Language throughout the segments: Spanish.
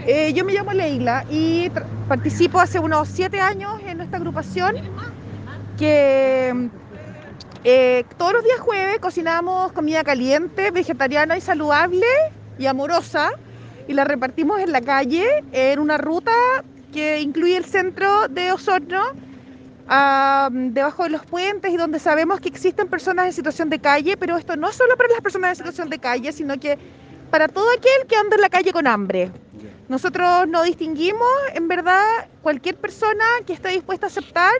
Yo me llamo Leila y participo hace unos 7 años en esta agrupación que todos los días jueves cocinamos comida caliente, vegetariana y saludable y amorosa y la repartimos en la calle en una ruta que incluye el centro de Osorno, debajo de los puentes y donde sabemos que existen personas en situación de calle, pero esto no es solo para las personas en situación de calle, sino que para todo aquel que anda en la calle con hambre. Nosotros no distinguimos, en verdad, cualquier persona que esté dispuesta a aceptar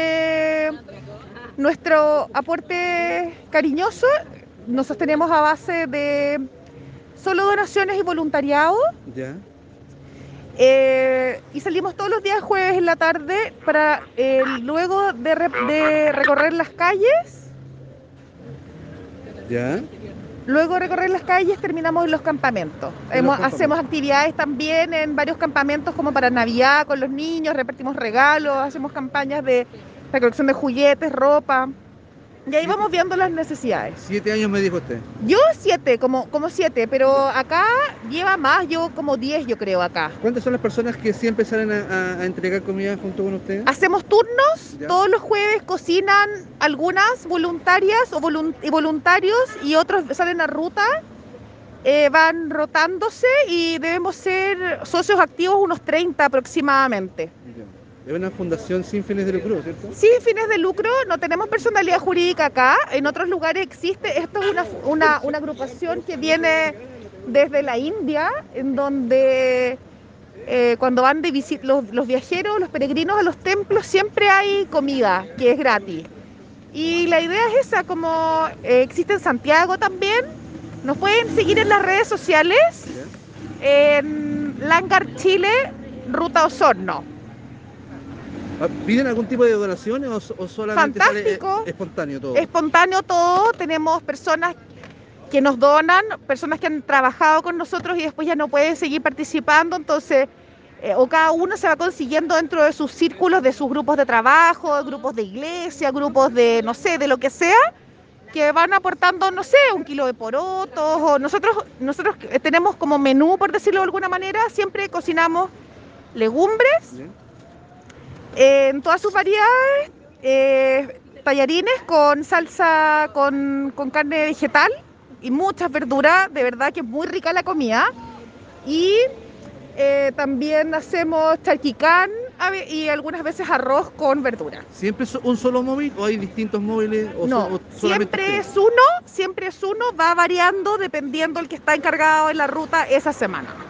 nuestro aporte cariñoso. Nos sostenemos a base de solo donaciones y voluntariado. Ya. Y salimos todos los días jueves en la tarde para luego de recorrer las calles. Ya. Luego de recorrer las calles terminamos en los campamentos. Hacemos actividades también en varios campamentos como para Navidad con los niños, repartimos regalos, hacemos campañas de recolección de juguetes, ropa. Y ahí vamos viendo las necesidades. 7 años me dijo usted. Yo 7, como 7, pero acá lleva más, llevo como 10 yo creo acá. ¿Cuántas son las personas que siempre salen a entregar comida junto con usted? Hacemos turnos, Ya. todos los jueves cocinan algunas voluntarias y voluntarios y otros salen a ruta, van rotándose y debemos ser socios activos unos 30 aproximadamente. Ya. Es una fundación sin fines de lucro, ¿cierto? Sin fines de lucro, no tenemos personalidad jurídica acá, en otros lugares existe, esto es una agrupación que viene desde la India, en donde cuando van de visita los viajeros, los peregrinos a los templos, siempre hay comida que es gratis. Y la idea es esa, como existe en Santiago también, nos pueden seguir en las redes sociales, en Langar Chile, Ruta Osorno. ¿Piden algún tipo de donaciones o solamente Fantástico. sale espontáneo todo? Espontáneo todo, tenemos personas que nos donan, personas que han trabajado con nosotros y después ya no pueden seguir participando, entonces o cada uno se va consiguiendo dentro de sus círculos, de sus grupos de trabajo, grupos de iglesia, grupos de, no sé, de lo que sea, que van aportando, no sé, 1 kilo de porotos, o nosotros tenemos como menú, por decirlo de alguna manera, siempre cocinamos legumbres en todas sus variedades, tallarines con salsa, con carne vegetal y muchas verduras, de verdad que es muy rica la comida. Y también hacemos charquicán y algunas veces arroz con verdura. ¿Siempre es un solo móvil o hay distintos móviles? No, siempre es uno, va variando dependiendo el que está encargado en la ruta esa semana.